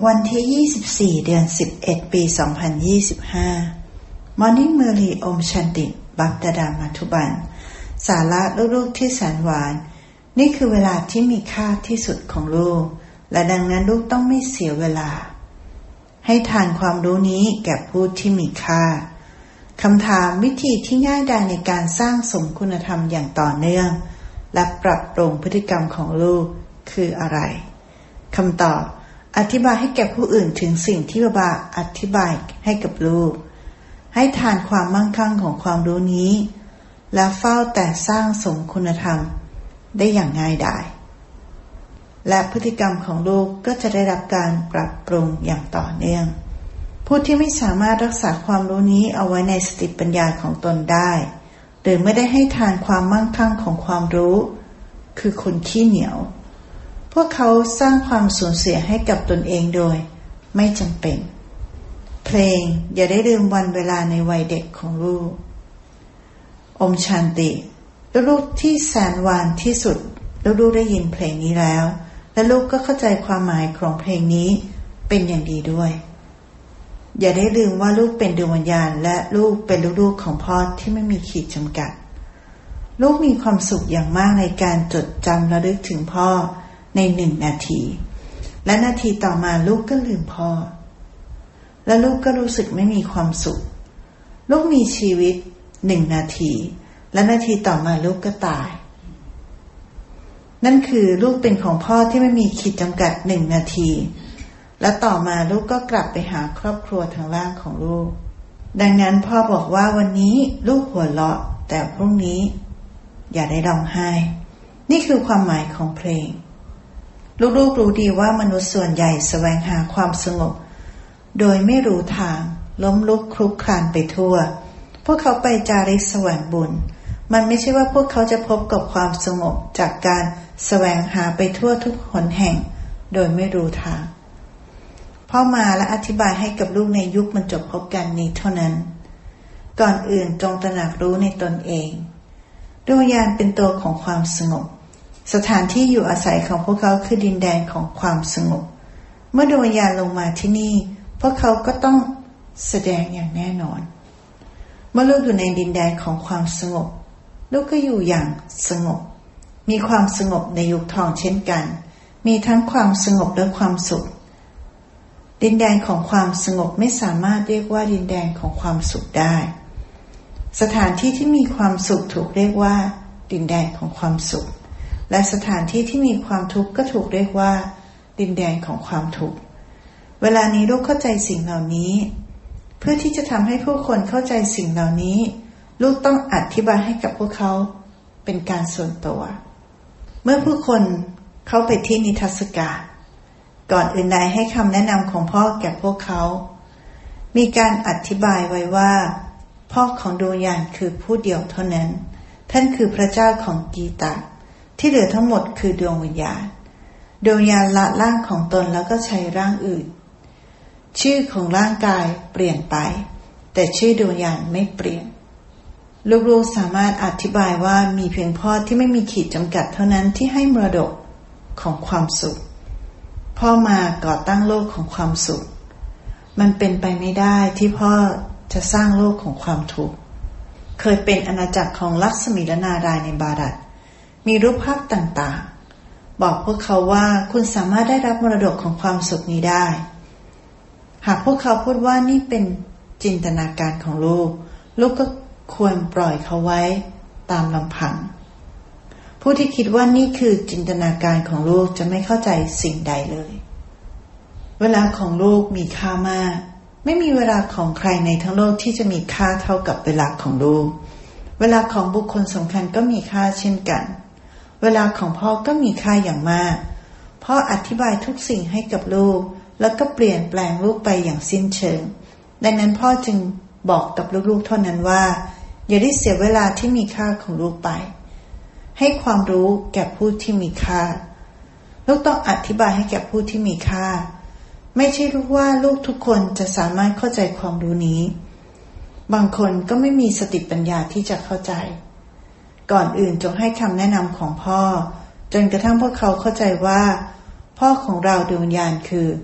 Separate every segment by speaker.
Speaker 1: วันที่24เดือน11ปี2025 Morning Merry Om Shanti Bhakti Mathuban สาระลูกๆที่แสนหวานนี่คือเวลาที่มีค่าที่สุดของลูกและดังนั้นลูกต้องไม่เสียเวลาให้ทานความรู้นี้แก่ผู้ที่มีค่าคำถามวิธีที่ง่ายดายในการสร้างสมคุณธรรมอย่างต่อเนื่องและปรับปรุงพฤติกรรมของลูกคืออะไรคำตอบอธิบายให้แก่ผู้อื่นถึงสิ่งที่บาอธิบายให้กับลูกให้ทานความมั่งคั่งของความรู้นี้และเฝ้าแต่สร้างสมคุณธรรมได้อย่างง่ายดายและพฤติกรรมของลูกก็จะได้รับการปรับปรุงอย่างต่อเนื่องผู้ที่ไม่สามารถรักษาความรู้นี้เอาไว้ในสติปัญญาของตนได้หรือไม่ได้ให้ทานความมั่งคั่งของความรู้คือคนขี้เหนียวพวกเขาสร้างความสูญเสียให้กับตนเองโดยไม่จำเป็นเพลงอย่าได้ลืมวันเวลาในวัยเด็กของลูกอมชันติลูกที่แสนหวานที่สุดลูกได้ยินเพลงนี้แล้วและลูกก็เข้าใจความหมายของเพลงนี้เป็นอย่างดีด้วยอย่าได้ลืมว่าลูกเป็นดวงวิญญาณและลูกเป็นลูกของพ่อที่ไม่มีขีดจำกัดลูกมีความสุขอย่างมากในการจดจำระลึกถึงพ่อใน1 นาทีและนาทีต่อมาลูกก็ลืมพ่อและลูกก็รู้สึกไม่มีความสุขลูกมีชีวิต1 นาทีและนาทีต่อมาลูกก็ตายนั่นคือลูกเป็นของพ่อที่ไม่มีขีดจำกัด1 นาทีและต่อมาลูกก็กลับไปหาครอบครัวทางล่างของลูกดังนั้นพ่อบอกว่าวันนี้ลูกหัวเราะแต่พรุ่งนี้อย่าได้ร้องไห้นี่คือความหมายของเพลงลูกๆรู้ดีว่ามนุษย์ส่วนใหญ่แสวงหาความสงบโดยไม่รู้ทางล้มลุกคลุกคลานไปทั่วพวกเขาไปจาริกแสวงบุญมันไม่ใช่ว่าพวกเขาจะพบกับความสงบจากการแสวงหาไปทั่วทุกหนแห่งโดยไม่รู้ทางพ่อมาและอธิบายให้กับลูกในยุคบรรจบพบกันนี้เท่านั้นก่อนอื่นจงตระหนักรู้ในตนเองดวงวิญญาณเป็นตัวของความสงบสถานที่อยู่อาศัยของพวกเขาคือดินแดนของความสงบเมื่อดวงวิญญาณลงมาที่นี่พวกเขาก็ต้องแสดงอย่างแน่นอนเมื่อลูกอยู่ในดินแดนของความสงบลูกก็อยู่อย่างสงบมีความสงบในยุคทองเช่นกันมีทั้งความสงบและความสุขดินแดนของความสงบไม่สามารถเรียกว่าดินแดนของความสุขได้สถานที่ที่มีความสุขถูกเรียกว่าดินแดนของความสุขและสถานที่ที่มีความทุกข์ก็ถูกเรียกว่าดินแดนของความทุกข์เวลานี้ลูกเข้าใจสิ่งเหล่านี้เพื่อที่จะทำให้ผู้คนเข้าใจสิ่งเหล่านี้ลูกต้องอธิบายให้กับพวกเขาเป็นการส่วนตัวเมื่อผู้คนเข้าไปที่นิทรรศการก่อนอื่นใดให้คำแนะนำของพ่อแก่พวกเขามีการอธิบายไว้ว่าพ่อของดวงวิญญาณคือผู้เดียวเท่านั้นท่านคือพระเจ้าของกีตาที่เหลือทั้งหมดคือดวงวิญญาณดวงวิญญาณละร่างของตนแล้วก็ใช้ร่างอื่นชื่อของร่างกายเปลี่ยนไปแต่ชื่อดวงวิญญาณไม่เปลี่ยนลูกๆสามารถอธิบายว่ามีเพียงพ่อที่ไม่มีขีดจำกัดเท่านั้นที่ให้มรดกของความสุขพ่อมาก่อตั้งโลกของความสุขมันเป็นไปไม่ได้ที่พ่อจะสร้างโลกของความทุกข์เคยเป็นอาณาจักรของลักษมีและนารายณ์ในบารัตมีรูปภาพต่างๆบอกพวกเขาว่าคุณสามารถได้รับมรดกของความสุขนี้ได้หากพวกเขาพูดว่านี่เป็นจินตนาการของลูกก็ควรปล่อยเขาไว้ตามลำพังผู้ที่คิดว่านี่คือจินตนาการของลูกจะไม่เข้าใจสิ่งใดเลยเวลาของลูกมีค่ามากไม่มีเวลาของใครในทั้งโลกที่จะมีค่าเท่ากับเวลาของลูกเวลาของบุคคลสำคัญก็มีค่าเช่นกันเวลาของพ่อก็มีค่าอย่างมากพ่ออธิบายทุกสิ่งให้กับลูกแล้วก็เปลี่ยนแปลงลูกไปอย่างสิ้นเชิงดังนั้นพ่อจึงบอกกับลูกๆเท่านั้นว่าอย่าได้เสียเวลาที่มีค่าของลูกไปให้ความรู้แก่ผู้ที่มีค่าลูกต้องอธิบายให้แก่ผู้ที่มีค่าไม่ใช่รู้ว่าลูกทุกคนจะสามารถเข้าใจความรู้นี้บางคนก็ไม่มีสติปัญญาที่จะเข้าใจก่อนอื่นจงให้คำแนะนำของพ่อจนกระทั่งพวกเขาเข้าใจว่าพ่อของเราดวงวิญญาณคือ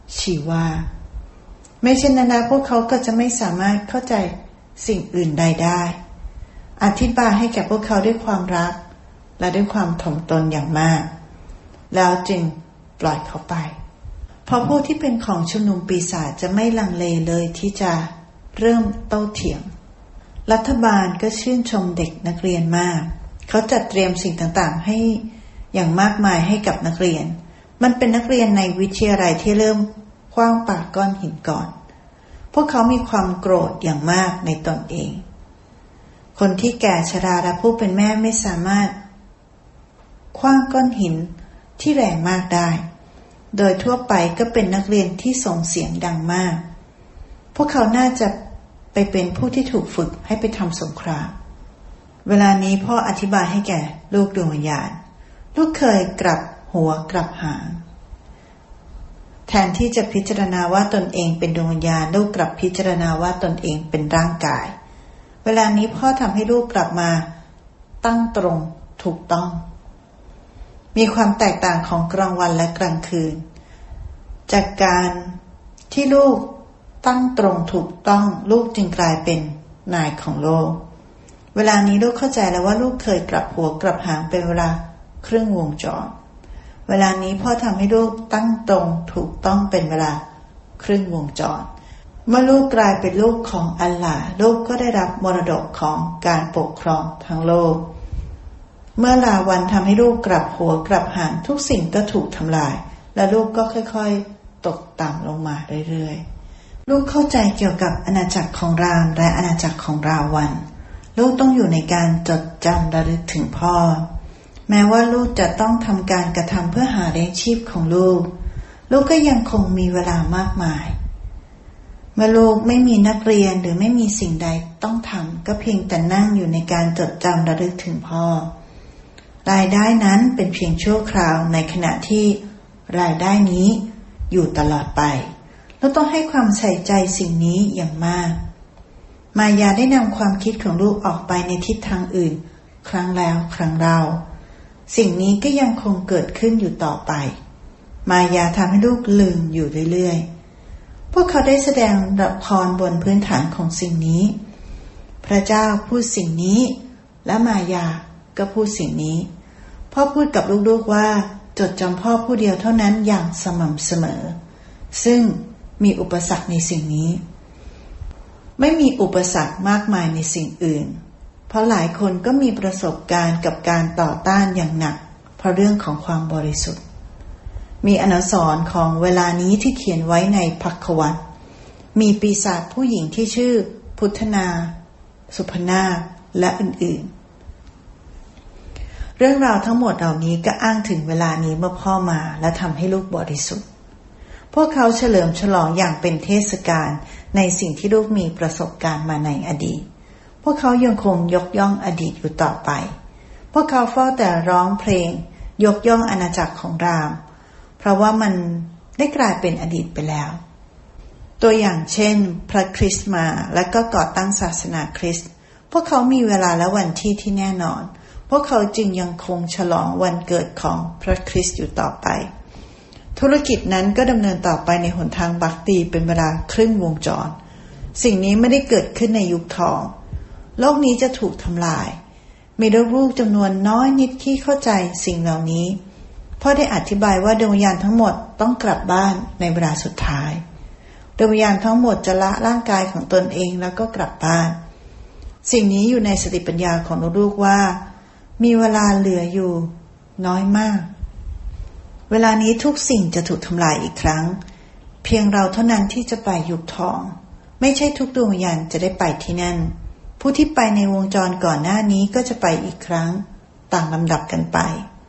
Speaker 1: ชีว่าไม่เช่นนั้นพวกเขาก็จะไม่สามารถเข้าใจสิ่งอื่นใดได้อธิบายให้แก่พวกเขาด้วยความรักและด้วยความถ่อมตนอย่างมากแล้วจึงปล่อยเขาไปเพราะผู้ที่เป็นของชุมนุมปีศาจจะไม่ลังเลเลยที่จะเริ่มโต้เถียงรัฐบาลก็ชื่นชมเด็กนักเรียนมากเขาจัดเตรียมสิ่งต่างๆให้อย่างมากมายให้กับนักเรียนมันเป็นนักเรียนในวิทยาลัยที่เริ่มขว้างปาก้อนหินก่อนพวกเขามีความโกรธอย่างมากในตนเองคนที่แก่ชราและผู้เป็นแม่ไม่สามารถขว้างก้อนหินที่แรงมากได้โดยทั่วไปก็เป็นนักเรียนที่ส่งเสียงดังมากพวกเขาน่าจะไปเป็นผู้ที่ถูกฝึกให้ไปทำสงครามเวลานี้พ่ออธิบายให้แก่ลูกดวงวิญญาณลูกเคยกลับหัวกลับหางแทนที่จะพิจารณาว่าตนเองเป็นดวงวิญญาณลูกกลับพิจารณาว่าตนเองเป็นร่างกายเวลานี้พ่อทำให้ลูกกลับมาตั้งตรงถูกต้องมีความแตกต่างของกลางวันและกลางคืนจากการที่ลูกตั้งตรงถูกต้องลูกจึงกลายเป็นนายของโลกเวลานี้ลูกเข้าใจแล้วว่าลูกเคยกลับหัวกลับหางเป็นเวลาครึ่งวงจรเวลานี้พ่อทำให้ลูกตั้งตรงถูกต้องเป็นเวลาครึ่งวงจรเมื่อลูกกลายเป็นลูกของอัลลาห์ลูกก็ได้รับมรดกของการปกครองทั้งโลกเมื่อลาวันทำให้ลูกกลับหัวกลับหางทุกสิ่งก็ถูกทำลายและลูกก็ค่อยๆตกต่ำลงมาเรื่อยๆลูกเข้าใจเกี่ยวกับอาณาจักรของรามและอาณาจักรของราวันลูกต้องอยู่ในการจดจำระลึกถึงพ่อแม้ว่าลูกจะต้องทำการกระทำเพื่อหาเลี้ยงชีพของลูกก็ยังคงมีเวลามากมายเมื่อลูกไม่มีนักเรียนหรือไม่มีสิ่งใดต้องทำก็เพียงแต่นั่งอยู่ในการจดจำระลึกถึงพ่อรายได้นั้นเป็นเพียงชั่วคราวในขณะที่รายได้นี้อยู่ตลอดไปเราต้องให้ความใส่ใจสิ่งนี้อย่างมากมายาได้นำความคิดของลูกออกไปในทิศทางอื่นครั้งแล้วครั้งเล่าสิ่งนี้ก็ยังคงเกิดขึ้นอยู่ต่อไปมายาทำให้ลูกลืมอยู่เรื่อยๆพวกเขาได้แสดงละครบนพื้นฐานของสิ่งนี้พระเจ้าพูดสิ่งนี้และมายาก็พูดสิ่งนี้พ่อพูดกับลูกๆว่าจดจำพ่อผู้เดียวเท่านั้นอย่างสม่ำเสมอซึ่งมีอุปสรรคในสิ่งนี้ไม่มีอุปสรรคมากมายในสิ่งอื่นเพราะหลายคนก็มีประสบการณ์กับการต่อต้านอย่างหนักเพราะเรื่องของความบริสุทธิ์มีอนุสรณ์ของเวลานี้ที่เขียนไว้ในภักวัตรมีปีศาจผู้หญิงที่ชื่อพุทธนาสุพนาและอื่นๆเรื่องราวทั้งหมดเหล่านี้ก็อ้างถึงเวลานี้เมื่อพ่อมาและทำให้ลูกบริสุทธิ์พวกเขาเฉลิมฉลองอย่างเป็นเทศกาลในสิ่งที่ลูกมีประสบการณ์มาในอดีตพวกเขายังคงยกย่องอดีตอยู่ต่อไปพวกเขาเฝ้าแต่ร้องเพลงยกย่องอาณาจักรของรามเพราะว่ามันได้กลายเป็นอดีตไปแล้วตัวอย่างเช่นพระคริสต์มาและก็ก่อตั้งศาสนาคริสต์พวกเขามีเวลาและวันที่ที่แน่นอนพวกเขาจึงยังคงฉลองวันเกิดของพระคริสต์อยู่ต่อไปธุรกิจนั้นก็ดำเนินต่อไปในหนทางบัคตีเป็นเวลาครึ่งวงจรสิ่งนี้ไม่ได้เกิดขึ้นในยุคทองโลกนี้จะถูกทำลายมีลูกๆจำนวนน้อยนิดที่เข้าใจสิ่งเหล่านี้พ่อได้อธิบายว่าดวงวิญญาณทั้งหมดต้องกลับบ้านในเวลาสุดท้ายดวงวิญญาณทั้งหมดจะละร่างกายของตนเองแล้วก็กลับบ้านสิ่งนี้อยู่ในสติปัญญาของลูกๆว่ามีเวลาเหลืออยู่น้อยมากเวลานี้ทุกสิ่งจะถูกทำลายอีกครั้งเพียงเราเท่านั้นที่จะไปยุคทองไม่ใช่ทุกดวงวิญญาณจะได้ไปที่นั่นผู้ที่ไปในวงจรก่อนหน้านี้ก็จะไปอีกครั้งต่างลำดับกันไป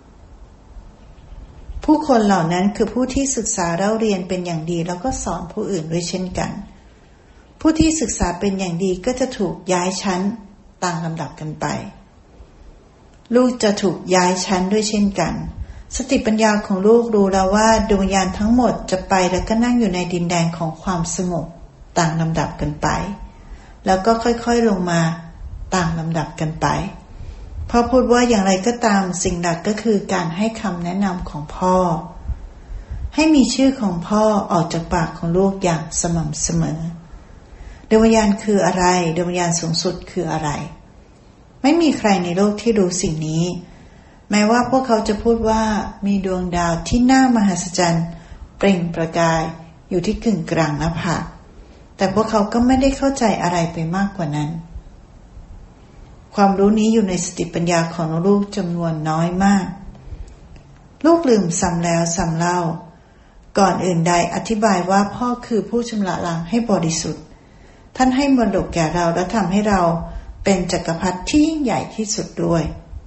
Speaker 1: ผู้คนเหล่านั้นคือผู้ที่ศึกษาเล่าเรียนเป็นอย่างดีแล้วก็สอนผู้อื่นด้วยเช่นกันผู้ที่ศึกษาเป็นอย่างดีก็จะถูกย้ายชั้นต่างลำดับกันไปลูกจะถูกย้ายชั้นด้วยเช่นกันสติปัญญาของลูกรู้แล้วว่าดวงวิญญาณทั้งหมดจะไปแล้วก็นั่งอยู่ในดินแดนของความสงบต่างลำดับกันไปแล้วก็ค่อยๆลงมาต่างลำดับกันไปพ่อพูดว่าอย่างไรก็ตามสิ่งหลักก็คือการให้คำแนะนำของพ่อให้มีชื่อของพ่อออกจากปากของลูกอย่างสม่ำเสมอดวงวิญญาณคืออะไรดวงวิญญาณสูงสุดคืออะไรไม่มีใครในโลกที่รู้สิ่งนี้แม้ว่าพวกเขาจะพูดว่ามีดวงดาวที่น่ามหัศจรรย์เปล่งประกายอยู่ที่กึ่งกลางหน้าผากแต่พวกเขาก็ไม่ได้เข้าใจอะไรไปมากกว่านั้นความรู้นี้อยู่ในสติปัญญาของลูกจำนวนน้อยมากลูกลืมซ้ำแล้วซ้ำเล่าก่อนอื่นใดอธิบายว่าพ่อคือผู้ชำระล้างให้บริสุทธิ์ท่านให้มรดกแก่เราและทำให้เราเป็นจักรพรรดิที่ยิ่งใหญ่ที่สุดด้วย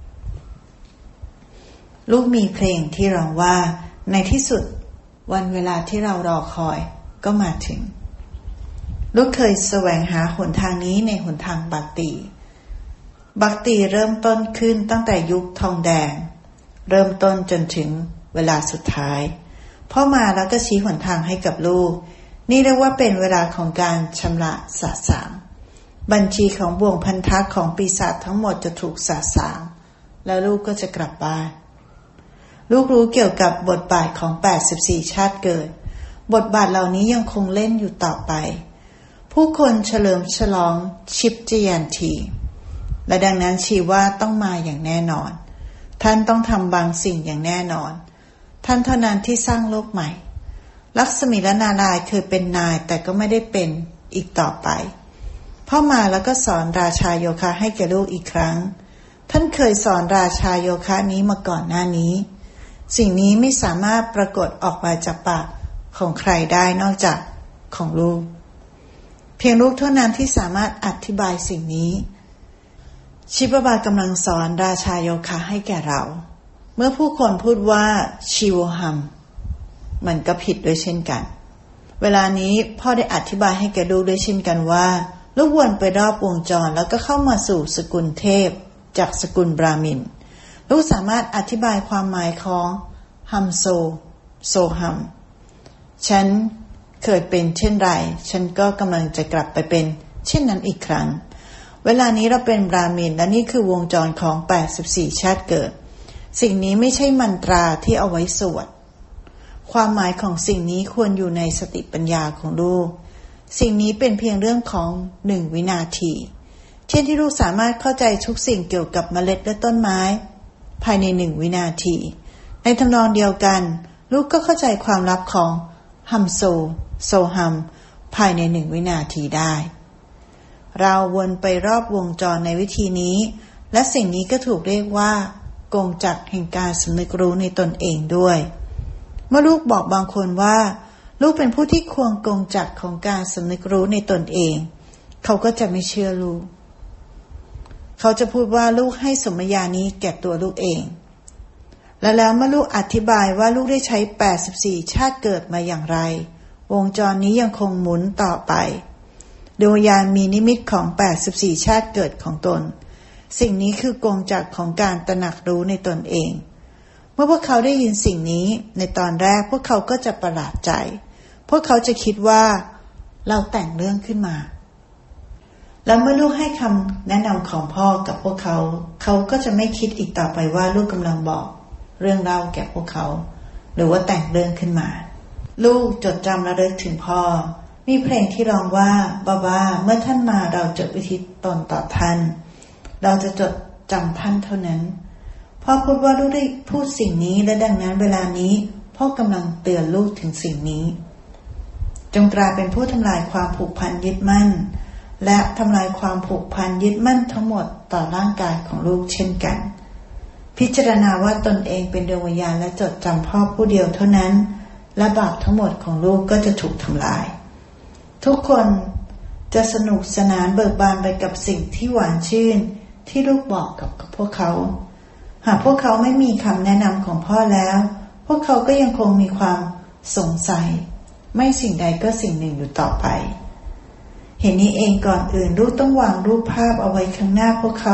Speaker 1: ลูกมีเพลงที่ร้องว่าในที่สุดวันเวลาที่เรารอคอยก็มาถึงลูกเคยแสวงหาหนทางนี้ในหนทางบัคติเริ่มต้นขึ้นตั้งแต่ยุคทองแดงเริ่มต้นจนถึงเวลาสุดท้ายพ่อมาแล้วก็ชี้หนทางให้กับลูกนี่เรียกว่าเป็นเวลาของการชำระสะสางบัญชีของบ่วงพันธะของปีศาจทั้งหมดจะถูกสะสางแล้วลูกก็จะกลับบ้านลูกรู้เกี่ยวกับบทบาทของ84ชาติเกิดบทบาทเหล่านี้ยังคงเล่นอยู่ต่อไปผู้คนเฉลิมฉลองชิปเจียนทีและดังนั้นชีว่าต้องมาอย่างแน่นอนท่านต้องทำบางสิ่งอย่างแน่นอนท่านเท่านั้นที่สร้างโลกใหม่ลักษมีและนารายณ์เคยเป็นนายแต่ก็ไม่ได้เป็นอีกต่อไปพ่อมาแล้วก็สอนราชาโยคะให้แก่ลูกอีกครั้งท่านเคยสอนราชาโยคะนี้มาก่อนหน้านี้สิ่งนี้ไม่สามารถปรากฏออกมาจากปากของใครได้นอกจากของลูกเพียงลูกเท่านั้นที่สามารถอธิบายสิ่งนี้ชิปบากำลังสอนราชาโยคะให้แก่เราเมื่อผู้คนพูดว่าชิโวฮัมมันก็ผิดด้วยเช่นกันเวลานี้พ่อได้อธิบายให้แก่ลูกด้วยเช่นกันว่าลูกวนไปรอบวงจรแล้วก็เข้ามาสู่สกุลเทพจากสกุลบราหมินลูกสามารถอธิบายความหมายของฮัมโซฮัมฉันเคยเป็นเช่นไรฉันก็กำลังจะกลับไปเป็นเช่นนั้นอีกครั้งเวลานี้เราเป็นบราหมินและนี่คือวงจรของ84ชาติเกิดสิ่งนี้ไม่ใช่มันตราที่เอาไว้สวดความหมายของสิ่งนี้ควรอยู่ในสติปัญญาของลูกสิ่งนี้เป็นเพียงเรื่องของ1 วินาทีเช่นที่ลูกสามารถเข้าใจทุกสิ่งเกี่ยวกับเมล็ดและต้นไม้ภายใน1 วินาทีในทำนองเดียวกันลูกก็เข้าใจความลับของฮัมโซฮัมภายใน1 วินาทีได้เราวนไปรอบวงจรในวิธีนี้และสิ่งนี้ก็ถูกเรียกว่ากงจักรแห่งการสำนึกรู้ในตนเองด้วยเมื่อลูกบอกบางคนว่าลูกเป็นผู้ที่ควงกงจักรของการสำนึกรู้ในตนเองเขาก็จะไม่เชื่อลูกเขาจะพูดว่าลูกให้สมญานี้แก่ตัวลูกเองแล้วเมื่อลูกอธิบายว่าลูกได้ใช้84ชาติเกิดมาอย่างไรวงจรนี้ยังคงหมุนต่อไปดวงวิญญาณมีนิมิตของ84ชาติเกิดของตนสิ่งนี้คือกงจักรของการตระหนักรู้ในตนเองเมื่อพวกเขาได้ยินสิ่งนี้ในตอนแรกพวกเขาก็จะประหลาดใจพวกเขาจะคิดว่าเราแต่งเรื่องขึ้นมาแล้วเมื่อลูกให้คำแนะนำของพ่อกับพวกเขาเขาก็จะไม่คิดอีกต่อไปว่าลูกกำลังบอกเรื่องเล่าแก่พวกเขาหรือว่าแต่งเรื่องขึ้นมาลูกจดจำระลึกถึงพ่อมีเพลงที่ร้องว่าบ้าเมื่อท่านมาเราจะอุทิศตนต่อท่านเราจะจดจำท่านเท่านั้นพ่อพูดว่าลูกได้พูดสิ่งนี้และดังนั้นเวลานี้พ่อกำลังเตือนลูกถึงสิ่งนี้จงกลายเป็นผู้ทำลายความผูกพันยึดมั่นและทำลายความผูกพันยึดมั่นทั้งหมดต่อร่างกายของลูกเช่นกันพิจารณาว่าตนเองเป็นดวงวิญญาณและจดจำพ่อผู้เดียวเท่านั้นและบาปทั้งหมดของลูกก็จะถูกทำลายทุกคนจะสนุกสนานเบิกบานไปกับสิ่งที่หวานชื่นที่ลูกบอกกับพวกเขาหากพวกเขาไม่มีคำแนะนำของพ่อแล้วพวกเขาก็ยังคงมีความสงสัยไม่สิ่งใดก็สิ่งหนึ่งอยู่ต่อไปเห็นนี้เองก่อนอื่นลูกต้องวางรูปภาพเอาไว้ข้างหน้าพวกเขา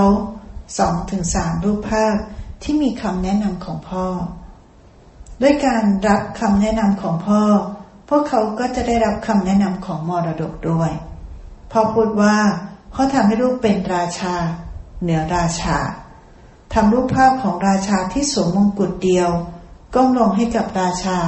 Speaker 1: 2-3 รูปภาพที่มีคำแนะนำของพ่อด้วยการรับคำแนะนำของพ่อพวกเขาก็จะได้รับคำแนะนำของมรดกด้วยพ่อพูดว่าเขาทำให้ลูกเป็นราชาเหนือราชาทำรูปภาพของราชาที่สวมมงกุฎเดียวก้มลงให้กับราชา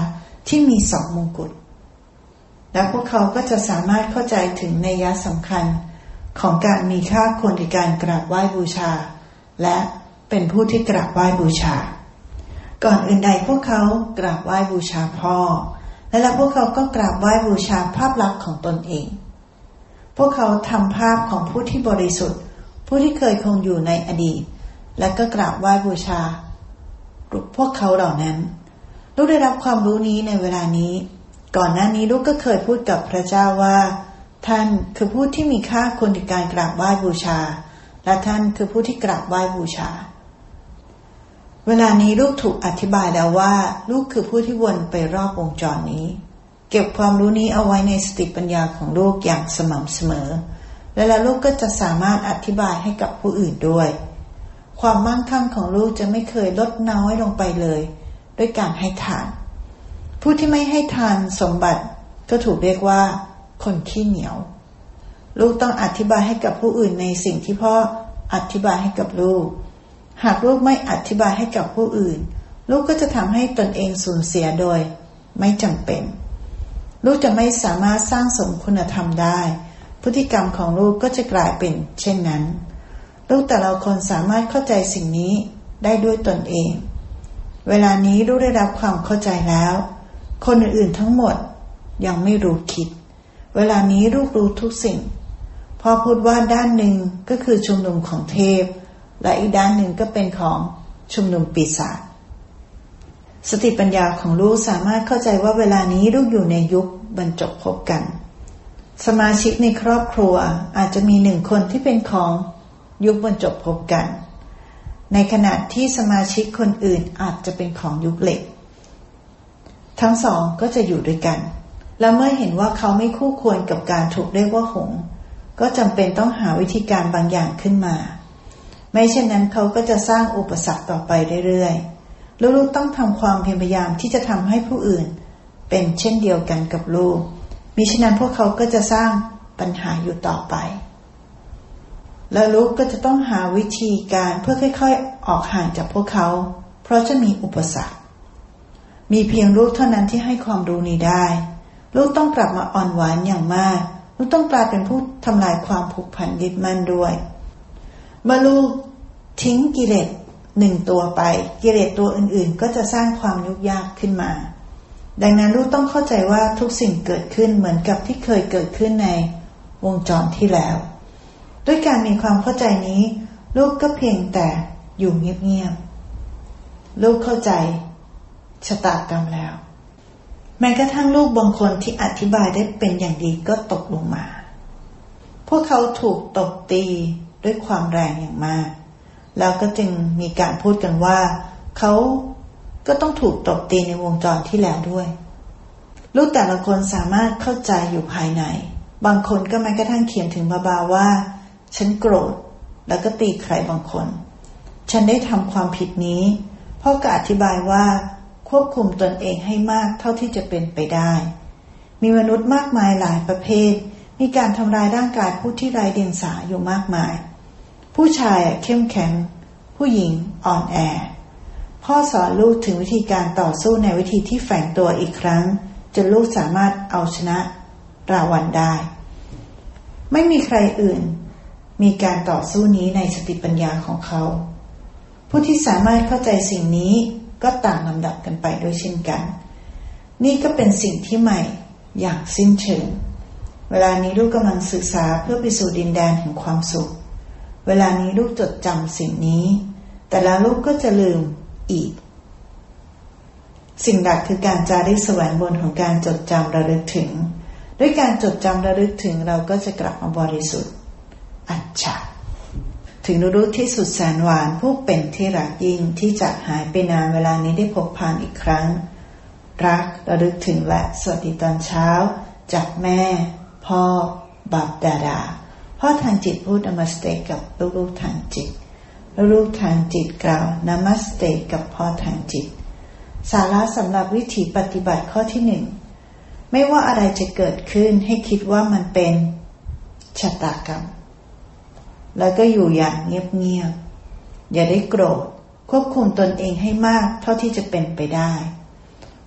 Speaker 1: ที่มี2 มงกุฎและพวกเขาก็จะสามารถเข้าใจถึงนัยสำคัญของการมีค่าควรแก่การกราบไหว้บูชาและเป็นผู้ที่กราบไหว้บูชาก่อนอื่นใดพวกเขากราบไหว้บูชาพ่อและพวกเขาก็กราบไหว้บูชาภาพลักษณ์ของตนเองพวกเขาทำภาพของผู้ที่บริสุทธิ์ผู้ที่เคยคงอยู่ในอดีตและก็กราบไหว้บูชาพวกเขาเหล่านั้นลูกได้รับความรู้นี้ในเวลานี้ก่อนหน้านี้ลูกก็เคยพูดกับพระเจ้าว่าท่านคือผู้ที่มีค่าควรแก่การกราบไหว้บูชาและท่านคือผู้ที่กราบไหว้บูชาเวลานี้ลูกถูกอธิบายแล้วว่าลูกคือผู้ที่วนไปรอบวงจรนี้เก็บความรู้นี้เอาไว้ในสติปัญญาของลูกอย่างสม่ำเสมอและลูกก็จะสามารถอธิบายให้กับผู้อื่นด้วยความมั่งคั่งของลูกจะไม่เคยลดน้อยลงไปเลยด้วยการให้ทานผู้ที่ไม่ให้ทานสมบัติก็ถูกเรียกว่าคนขี้เหนียวลูกต้องอธิบายให้กับผู้อื่นในสิ่งที่พ่ออธิบายให้กับลูกหากลูกไม่อธิบายให้กับผู้อื่นลูกก็จะทำให้ตนเองสูญเสียโดยไม่จำเป็นลูกจะไม่สามารถสร้างสมคุณธรรมได้พฤติกรรมของลูกก็จะกลายเป็นเช่นนั้นลูกแต่ละคนสามารถเข้าใจสิ่งนี้ได้ด้วยตนเองเวลานี้ลูกได้รับความเข้าใจแล้วคนอื่นๆทั้งหมดยังไม่รู้คิดเวลานี้ลูกรู้ทุกสิ่งพอพูดว่าด้านหนึ่งก็คือชุมนุมของเทพและอีกด้านหนึ่งก็เป็นของชุมนุมปีศาจสติปัญญาของลูกสามารถเข้าใจว่าเวลานี้ลูกอยู่ในยุคบรรจบพบกันสมาชิกในครอบครัวอาจจะมี1 คนที่เป็นของยุคบรรจบพบกันในขณะที่สมาชิกคนอื่นอาจจะเป็นของยุคเหล็กทั้ง2ก็จะอยู่ด้วยกันและเมื่อเห็นว่าเขาไม่คู่ควรกับการถูกเรียกว่าหงส์ก็จำเป็นต้องหาวิธีการบางอย่างขึ้นมาไม่เช่นนั้นเขาก็จะสร้างอุปสรรคต่อไปเรื่อยๆลูกๆต้องทำความพยายามที่จะทำให้ผู้อื่นเป็นเช่นเดียวกันกับลูกมิฉะนั้นพวกเขาก็จะสร้างปัญหาอยู่ต่อไปแล้วลูกก็จะต้องหาวิธีการเพื่อค่อยๆออกห่างจากพวกเขาเพราะจะมีอุปสรรคมีเพียงลูกเท่านั้นที่ให้ความรู้นี้ได้ลูกต้องกลับมาอ่อนหวานอย่างมากลูกต้องกลายเป็นผู้ทำลายความผูกพันยึดมั่นด้วยเมื่อลูกทิ้งกิเลส1 ตัวไปกิเลสตัวอื่นๆก็จะสร้างความยุ่งยากขึ้นมาดังนั้นลูกต้องเข้าใจว่าทุกสิ่งเกิดขึ้นเหมือนกับที่เคยเกิดขึ้นในวงจรที่แล้วด้วยการมีความเข้าใจนี้ลูกก็เพียงแต่อยู่เงียบๆลูกเข้าใจชะตากรรมแล้วแม้กระทั่งลูกบางคนที่อธิบายได้เป็นอย่างดีก็ตกลงมาพวกเขาถูกตบตีด้วยความแรงอย่างมากแล้วก็จึงมีการพูดกันว่าเขาก็ต้องถูกตบตีในวงจรที่แล้วด้วยลูกแต่ละคนสามารถเข้าใจอยู่ภายในบางคนก็แม้กระทั่งเขียนถึงเบาๆว่าฉันโกรธแล้วก็ตีใครบางคนฉันได้ทำความผิดนี้พ่อก็อธิบายว่าควบคุมตนเองให้มากเท่าที่จะเป็นไปได้มีมนุษย์มากมายหลายประเภทมีการทำลายร่างกายผู้ที่ไร้เดียงสาอยู่มากมายผู้ชายเข้มแข็งผู้หญิงอ่อนแอพ่อสอนลูกถึงวิธีการต่อสู้ในวิธีที่แฝงตัวอีกครั้งจนลูกสามารถเอาชนะราวัณได้ไม่มีใครอื่นมีการต่อสู้นี้ในสติปัญญาของเขาผู้ที่สามารถเข้าใจสิ่งนี้ก็ต่างลำดับกันไปด้วยเช่นกันนี่ก็เป็นสิ่งที่ใหม่อย่างสิ้นเชิงเวลานี้ลูกกำลังศึกษาเพื่อไปสู่ดินแดนแห่งความสุขเวลานี้ลูกจดจำสิ่งนี้แต่แล้วลูกก็จะลืมอีกสิ่งหลักคือการจาริกแสวงบุญของการจดจำระลึกถึงด้วยการจดจำระลึกถึงเราก็จะกลับมาบริสุทธิ์อัจฉริยะถึงรู้ที่สุดแสนหวานผู้เป็นที่รักยิ่งที่จากหายไปนานเวลานี้ได้พบผ่านอีกครั้งรักระลึกถึงและสวัสดีตอนเช้าจากแม่พ่อบัพดาดาพ่อทางจิตพูดนามัสเตกับลูกๆทางจิตลูกทางจิตกล่าวนามัสเตกับพ่อทางจิตสาระสำหรับวิถีปฏิบัติข้อที่1ไม่ว่าอะไรจะเกิดขึ้นให้คิดว่ามันเป็นชะตากรรมแล้วก็อยู่อย่างเงียบๆอย่าได้โกรธควบคุมตนเองให้มากเท่าที่จะเป็นไปได้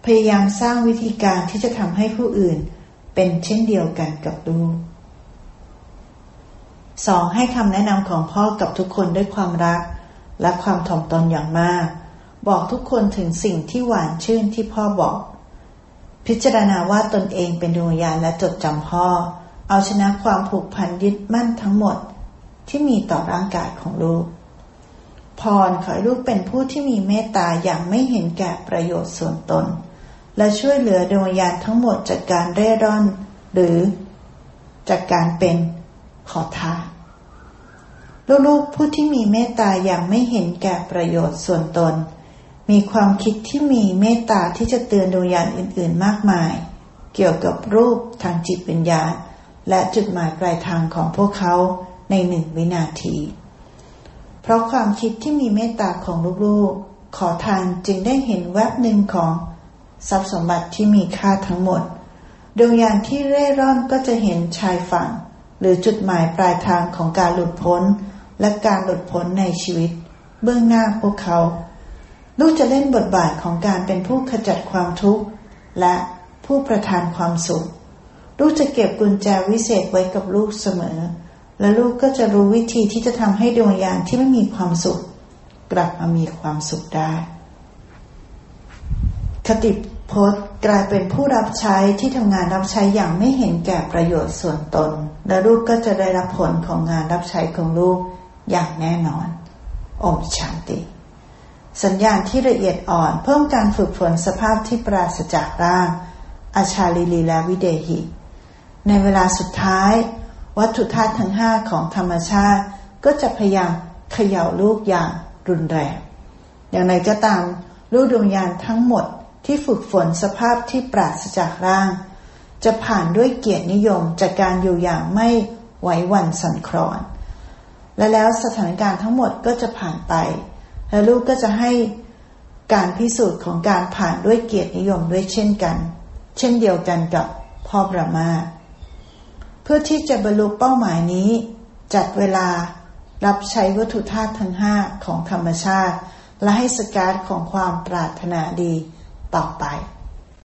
Speaker 1: พยายามสร้างวิธีการที่จะทำให้ผู้อื่นเป็นเช่นเดียวกันกับลูก 2. ให้คำแนะนำของพ่อกับทุกคนด้วยความรักและความถ่อมตนอย่างมากบอกทุกคนถึงสิ่งที่หวานชื่นที่พ่อบอกพิจารณาว่าตนเองเป็นดวงวิญญาณและจดจำพ่อเอาชนะความผูกพันยึดมั่นทั้งหมดที่มีต่อร่างกายของลูกพรขอให้ลูกเป็นผู้ที่มีเมตตาอย่างไม่เห็นแก่ประโยชน์ส่วนตนและช่วยเหลือดวงวิญญาณทั้งหมดจากการเร่ร่อนหรือจากการเป็นขอทานลูกๆผู้ที่มีเมตตาอย่างไม่เห็นแก่ประโยชน์ส่วนตนมีความคิดที่มีเมตตาที่จะเตือนดวงวิญญาณอื่นๆมากมายเกี่ยวกับรูปทางจิตวิญญาณและจุดหมายปลายทางของพวกเขาใน1 วินาทีเพราะความคิดที่มีเมตตาของลูกๆขอทานจึงได้เห็นแวบหนึ่งของทรัพย์สมบัติที่มีค่าทั้งหมดดวงวิญญาณที่เร่ร่อนก็จะเห็นชายฝั่งหรือจุดหมายปลายทางของการหลุดพ้นและการหลุดพ้นในชีวิตเบื้องหน้าพวกเขาลูกจะเล่นบทบาทของการเป็นผู้ขจัดความทุกข์และผู้ประทานความสุขลูกจะเก็บกุญแจวิเศษไว้กับลูกเสมอและลูกก็จะรู้วิธีที่จะทำให้ดวงวิญญาณที่ไม่มีความสุขกลับมามีความสุขได้คติพจน์กลายเป็นผู้รับใช้ที่ทำงานรับใช้อย่างไม่เห็นแก่ประโยชน์ส่วนตนและลูกก็จะได้รับผลของงานรับใช้ของลูกอย่างแน่นอนอมชันติสัญญาณที่ละเอียดอ่อนเพิ่มการฝึกฝนสภาพที่ปราศจากร่างอาชาลิลีและวิเดหิในเวลาสุดท้ายวัตถุธาตุทั้ง5ของธรรมชาติก็จะพยายามเขย่าลูกอย่างรุนแรงอย่างไรก็ตามลูกดวงวิญญาณทั้งหมดที่ฝึกฝนสภาพที่ปราศจากร่างจะผ่านด้วยเกียรตินิยมจากการอยู่อย่างไม่ไหวหวั่นสั่นคลอนและแล้วสถานการณ์ทั้งหมดก็จะผ่านไปและลูกก็จะให้การพิสูจน์ของการผ่านด้วยเกียรตินิยมด้วยเช่นกันเช่นเดียวกันกับพ่อบรมมาเพื่อที่จะบรรลุเป้าหมายนี้จัดเวลารับใช้วัตถุธาตุทั้ง5ของธรรมชาติและให้สการ์ดของความปรารถนาดีต่อไป